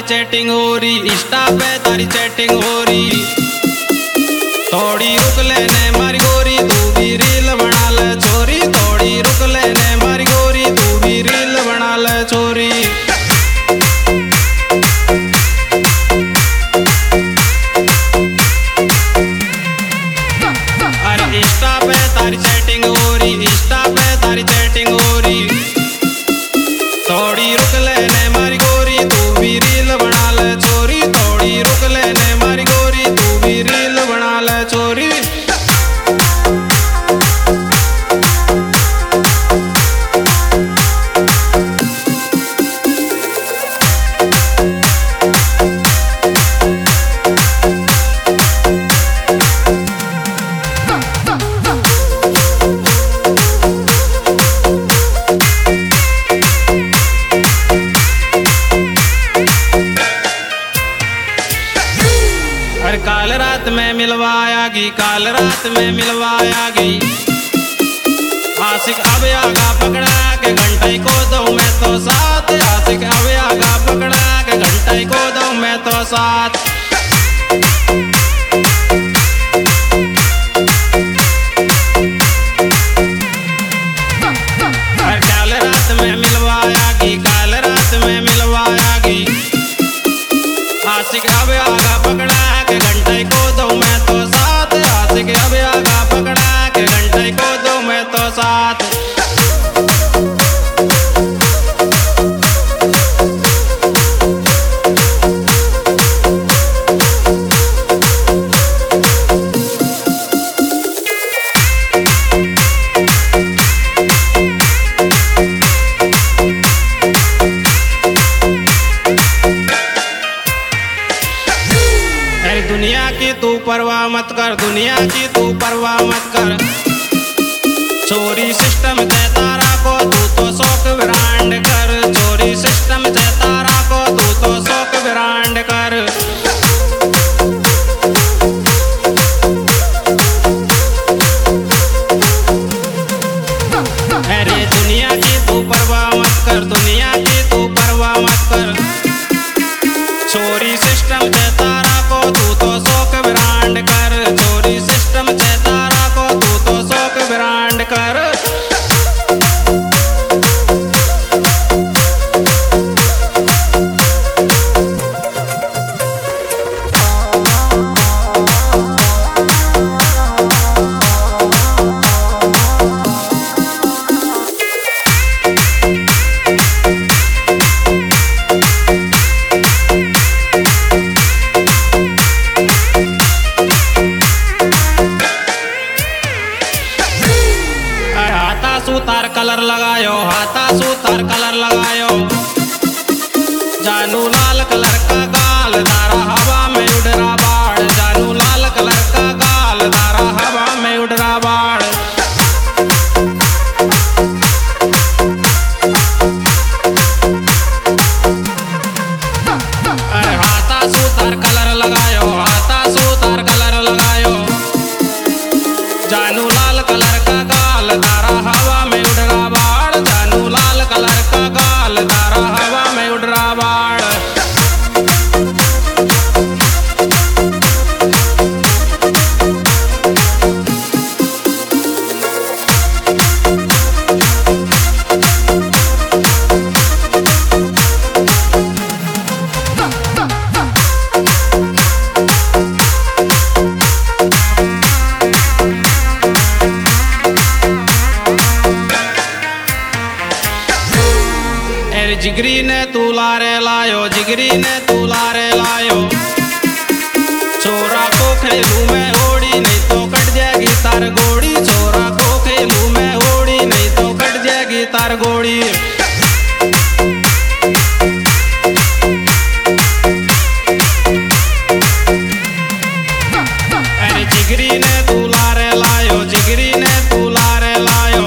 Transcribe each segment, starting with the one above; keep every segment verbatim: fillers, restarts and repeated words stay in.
Chatting हो रही, Insta पे तारी चैटिंग हो रही। थोड़ी रुक लेने मारी गोरी तू भी रील बना ले छोरी, थोड़ी रुक लेने मारी गोरी तू भी रील बना ले छोरी। अरे इंस्टा पे तारी चैटिंग हो रही, इंस्टा पे तारी चैटिंग हो रही। थोड़ी रुक लेने मारी गोरी तू भी रील बना ले छोरी, थोड़ी रुक लेने मारी गोरी तू भी रील बना ले छोरी। अरे काल रात में मिलवायागी, काल रात में मिलवायागी। आशिक अब आगा पकड़ा के घंटे को दो मैं तो साथ, आशिक अब आगा पकड़ा के घंटे को दो मैं तो साथ। अरे काल रात में मिलवायागी, काल रात में मिलवायागी। आशिक अब आगा पकड़ा के घंटे को दो मैं तो साथ, आशिक अब आगा पकड़ा के घंटे को दो मैं तो साथ। दुनिया की तू परवाह मत कर, दुनिया की तू परवाह मत कर। चोरी सिस्टम से तारा को तू तो शौक विरांड कर, चोरी सिस्टम से तारा को तू तो शौक विरांड कर। अरे दुनिया की तू परवाह मत कर, दुनिया की तू परवाह मत कर। चोरी सिस्टम से तारा को तू तो शौक विरांड कर, चोरी सिस्टम से तारा को तू तो शौक विरांड कर। सूतार कलर लगायो, हाथा सूतार कलर लगायो। जानू लाल कलर का गाल दारा हवा में उड़ रहा बाढ़, जानू लाल कलर का गाल दारा हवा में उड़ रहा बाढ़। अरे हाथा सूतार कलर लगायो, हाथा सूतार कलर लगायो। जानू लाल कलर का गाल दारा हवा में उड़ रहा बाढ़, जानू लाल कलर का गाल दारा हवा में उड़ रहा बाढ़। जिगरी ने तू लारे लायो, जिगरी ने तू लारे लायो। छोरा को खेलू में ओड़ी नहीं तो कट जाएगी तार गोड़ी, छोरा को खेलू में ओड़ी नहीं तो कट जाएगी तार गोड़ी। अरे जिगरी ने तू लारे लायो, जिगरी ने तू लारे लायो।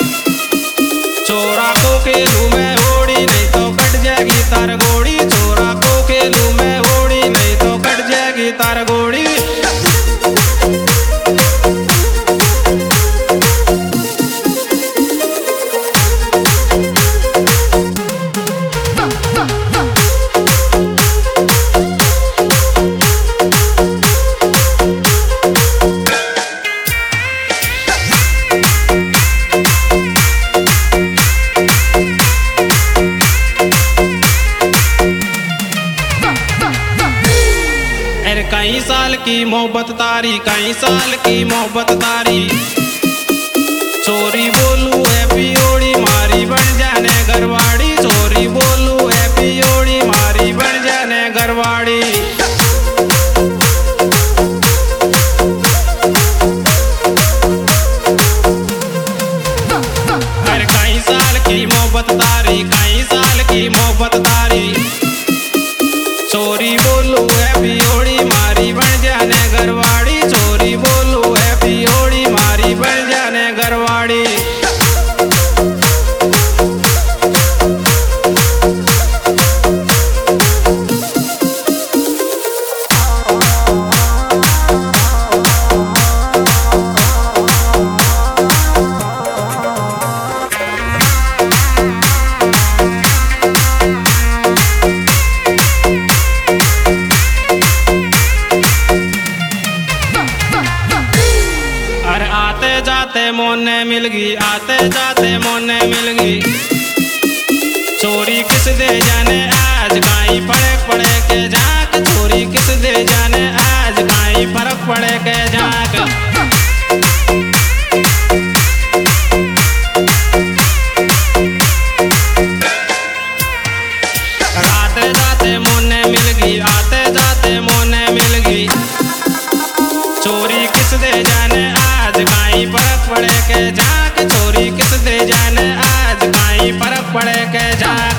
छोरा को खेलू में ओड़ी नहीं तो कट जाएगी तार गोड़ी, छोरा को खेलू में ओड़ी नहीं तो कट जाएगी तार गोड़ी। कई साल की मोहब्बत तारी, कई साल की मोहब्बत तारी। चोरी बोलू है पियोड़ी मारी बन जाने घरवाड़ी, चोरी बोलू है पियोड़ी मारी बन जाने घरवाड़ी। अरे कई साल की मोहब्बत तारी, कई साल की मोहब्बत तारी। चोरी बोलू है पियोड़ी मारी बन जाने घरवाड़ी, चोरी बोलू है पियोड़ी मारी बन जाने घरवाड़ी। अरे आते जाते मोने मिल गई, आते जाते मोने मिल गई। चोरी किस दे जाने आज काई फर्क पड़े के जाक, चोरी किस दे जाने आज काई फर्क पड़े के जाक। आते जाते मोने मिल गई, आते जाते मोने मिल गई। चोरी किस दे जाने आज काई फर्क पड़े के जाक, चोरी किस दे जाने आज काई फर्क पड़े के जाक।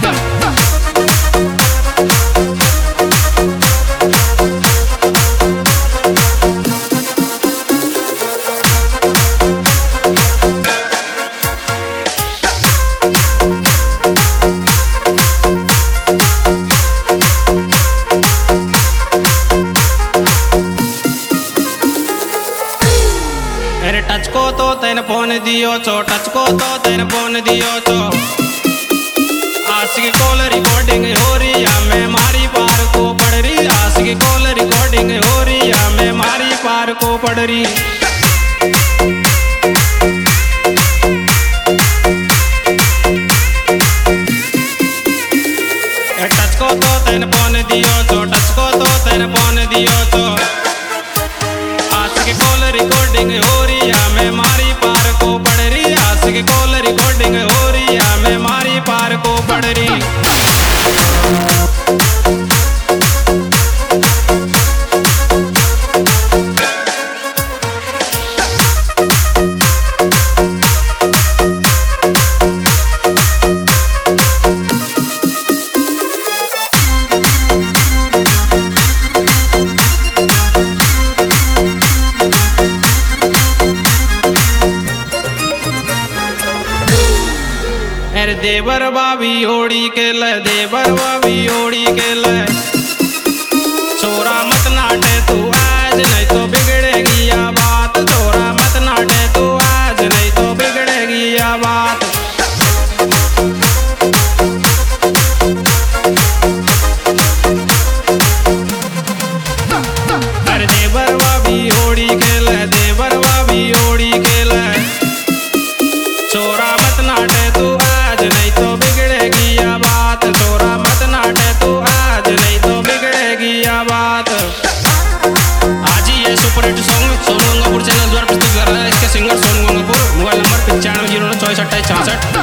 अरे टच को तो तेन फोन दियो चो, टच को तो तेन फोन दियो चो। आशिक कॉल रिकॉर्डिंग हो रही है मैं मारी पार को पड़ रही, आशिक कॉल रिकॉर्डिंग हो रही है मैं मारी पार को पड़ रही। टच को तो तेन फोन दियो चो, टच को तो तेन फोन दियो चो। आशिक कॉल रिकॉर्डिंग हो रही है मैं मारी पार को पड़ रही, आशिक कॉल रिकॉर्डिंग हो रही है मैं मारी पार को पड़ रही। अरे देवर बाबी ओड़ी के ल, देवर बाबी ओड़ी के ल। छोरा मत नाटे तू आज नहीं तो बिगड़ेगी या बात, छोरा मत नाटे तू आज नहीं तो बिगड़ेगी या बात। अरे देवर बाबी ओड़ी के ल, देवर बाबी ओड़ी के ल। छोरा मत नाटे तू आज नहीं तो बिगड़ेगी या बात, छोरा मत नाटे तू आज नहीं तो बिगड़ेगी या बात। आज ही ये super hit song Sonu Gangapur channel द्वारा प्रस्तुत कर रहा है। इसके singer Sonu Gangapur. Mobile number पचानवे जीरो नौ चौसठ अट्ठाईस छियासठ।